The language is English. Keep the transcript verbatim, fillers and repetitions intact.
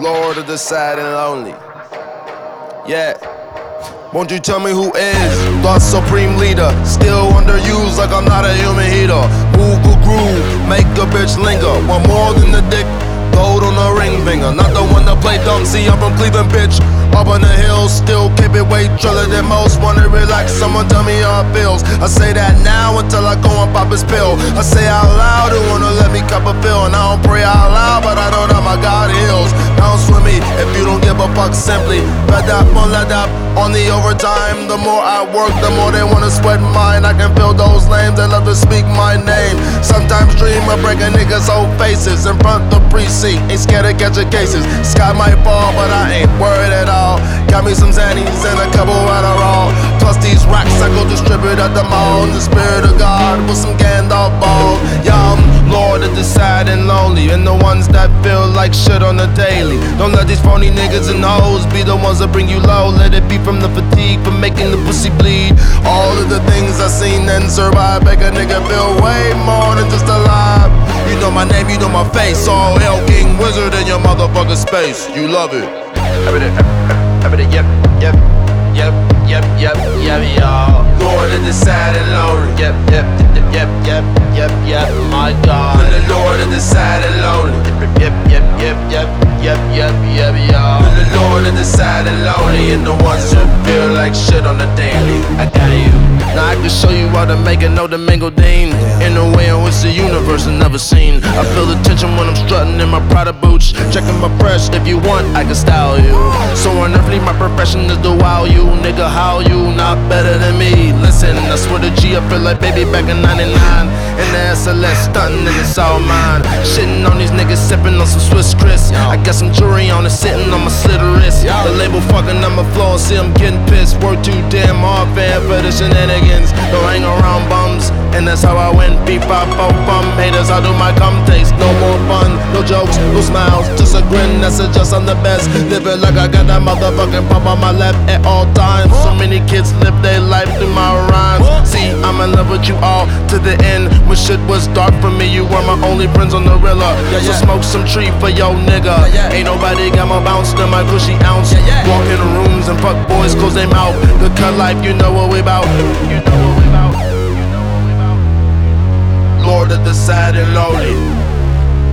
Lord of the sad and lonely. Yeah. Won't you tell me who is the supreme leader? Still underused like I'm not a human heater. Move a groove, make a bitch linger. Want more than the dick, gold on the ring finger. Not the one to play dumb, see I'm from Cleveland, bitch. Up on the hills, still keep it way triller than most. Wanna relax, someone tell me how it feels. I say that now until I go and pop his pill. I say out loud, who wanna let me cup a pill. And I don't pray out loud, but I know that my God heals. Bounce with me if you don't give a fuck simply. Let that on let that on the overtime. The more I work, the more they wanna sweat mine. I can feel those lames that love to speak my name. Sometimes dream of breaking niggas' old faces in front the precinct. Ain't scared of catching cases. Sky might fall, but I ain't worried at all. Got me some Xannies and a couple Adderall. Plus these racks I go distribute at the mall. In the spirit of God with some Gandalf balls. Yeah, I'm Lord of the sad and lonely, and the ones that feel like shit on the daily. Don't let these phony niggas and hoes be the ones that bring you low. Let it be from the fatigue, from making the pussy bleed. All of the things I seen and survive make a nigga feel way more than just alive. You know my name, you know my face. All hell, King Wizard in your motherfucking space. You love it. Every day, every day, yep, yep, yep, yep, yep, yep, y'all. Lord of the sad and lonely. Yep, yep, yep, yep, yep, yep, yep, my God. The Lord of the sad and lonely. Yep, yep, yep, yep, yep, yep, yep, y'all. The Lord of the sad and lonely, and the ones who feel like shit on the daily. I got you. Now I can show you how to make it, know the Mingo Dean. In a way in which the universe has never seen. I feel the tension when I'm strutting in my Prada boots. Checking my fresh, if you want, I can style you. So unearthly, my profession is to wow you. Nigga, how you not better than me? Listen, I swear to G, I feel like baby back in ninety-nine. In the S L S, stunting and it's all mine. Shitting on these niggas, sipping on some Swiss Chris. I got some jewelry on it, sitting on my slit wrist. The label fucking on my floor, see I'm getting pissed. Work too damn hard, fan for the shenanigans. Don't hang around bums, and that's how I win. Beep, pop, pop, bum haters, I do my cum taste. No more fun, no jokes, no smiles, just a grin that suggests I'm the best. Living like I got that motherfucking pump on my lap at all times. So many kids live their life through my rhymes. See, I'm in love with you all to the end. When shit was dark for me, you were my only friends on the Rilla. So smoke some tree for yo nigga. Ain't nobody got more bounce than my cushy ounce. Walk in rooms and fuck boys close their mouth. The cut life, you know what we bout. You know what we bout. Lord of the sad and lonely.